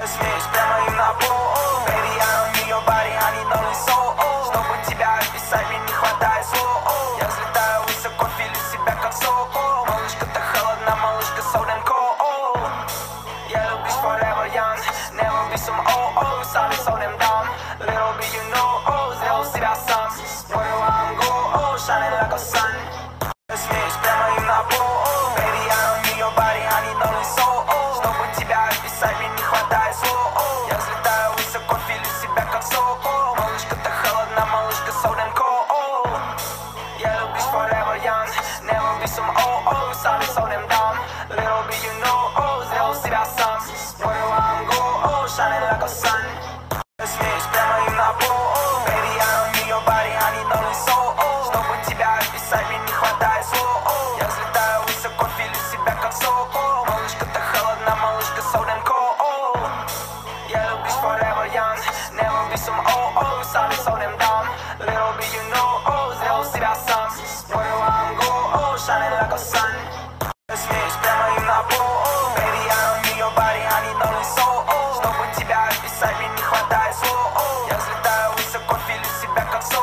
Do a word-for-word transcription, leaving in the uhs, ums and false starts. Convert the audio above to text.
Смеюсь прямо им на пол. Baby, I don't need your body, I need only soul. Чтобы тебя описать, мне не хватает слов. Я взлетаю высоко, филю себя как сокол. Малышка, ты холодна, малышка, so damn cold. Yellow bitch forever young, never be some old, oh, sorry, so damn dumb. Little bit you know, oh, сделал себя сам. Where I'm go, oh, shining like a sun. Смеюсь прямо им на пол. Baby, I don't need your body, I need only soul. Чтобы тебя описать, мне не хватает слов. Я взлетаю высоко, филю себя как сокол. Малышка, ты холодна, малышка, so damn cold. Yellow bitch forever young, never be some old, oh, sorry, so damn dumb. Little bit you know, oh, сделал себя сам. Where I'm go, oh, shining like a sun. Смеюсь прямо им на пол. Baby, I don't need your body, I need only soul. Чтобы тебя описать, мне не хватает слов. Я взлетаю высоко, филю себя как сокол. Малышка, ты холодна, малышка, so damn cold. Yellow bitch forever young, never be some old, oh, sorry, so damn dumb. Little bit you know, oh, сделал себя сам. Where I'm go, oh, shining like a sun.